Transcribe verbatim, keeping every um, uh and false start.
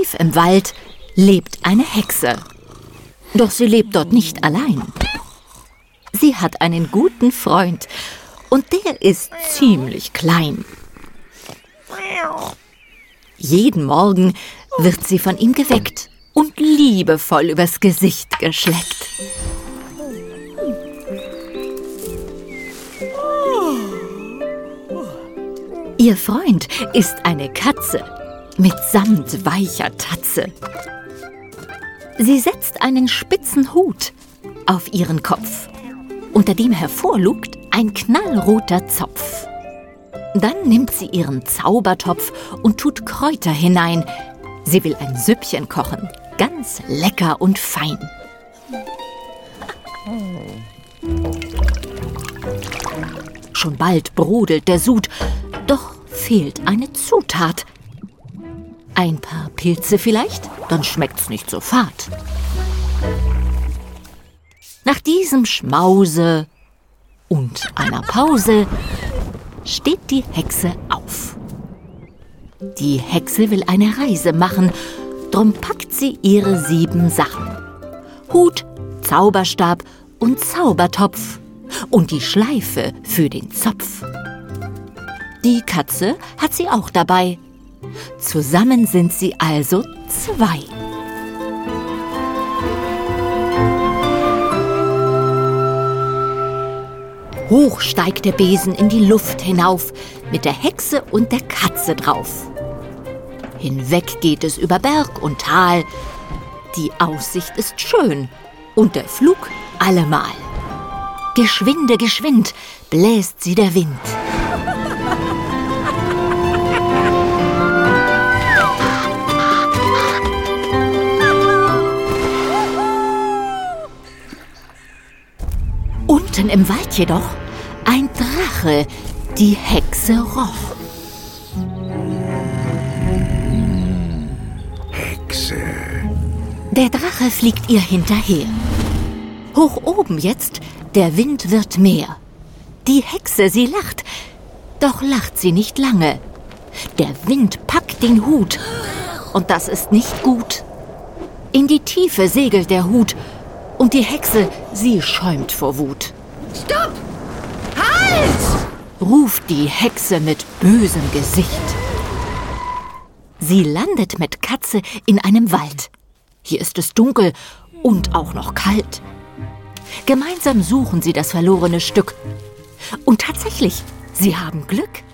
Tief im Wald lebt eine Hexe. Doch sie lebt dort nicht allein. Sie hat einen guten Freund und der ist ziemlich klein. Jeden Morgen wird sie von ihm geweckt und liebevoll übers Gesicht geschleckt. Ihr Freund ist eine Katze mit samtweicher Tatze. Sie setzt einen spitzen Hut auf ihren Kopf, unter dem hervorlugt ein knallroter Zopf. Dann nimmt sie ihren Zaubertopf und tut Kräuter hinein. Sie will ein Süppchen kochen, ganz lecker und fein. Schon bald brodelt der Sud, doch fehlt eine Zutat. Ein paar Pilze vielleicht, dann schmeckt's nicht so fad. Nach diesem Schmause und einer Pause steht die Hexe auf. Die Hexe will eine Reise machen, drum packt sie ihre sieben Sachen. Hut, Zauberstab und Zaubertopf und die Schleife für den Zopf. Die Katze hat sie auch dabei. Zusammen sind sie also zwei. Hoch steigt der Besen in die Luft hinauf, mit der Hexe und der Katze drauf. Hinweg geht es über Berg und Tal. Die Aussicht ist schön und der Flug allemal. Geschwinde, geschwind bläst sie der Wind. Unten im Wald jedoch ein Drache, die Hexe roch. Hexe. Der Drache fliegt ihr hinterher. Hoch oben jetzt, der Wind wird mehr. Die Hexe, sie lacht, doch lacht sie nicht lange. Der Wind packt den Hut und das ist nicht gut. In die Tiefe segelt der Hut und die Hexe, sie schäumt vor Wut. Stopp! Halt! Ruft die Hexe mit bösem Gesicht. Sie landet mit Katze in einem Wald. Hier ist es dunkel und auch noch kalt. Gemeinsam suchen sie das verlorene Stück. Und tatsächlich, sie haben Glück.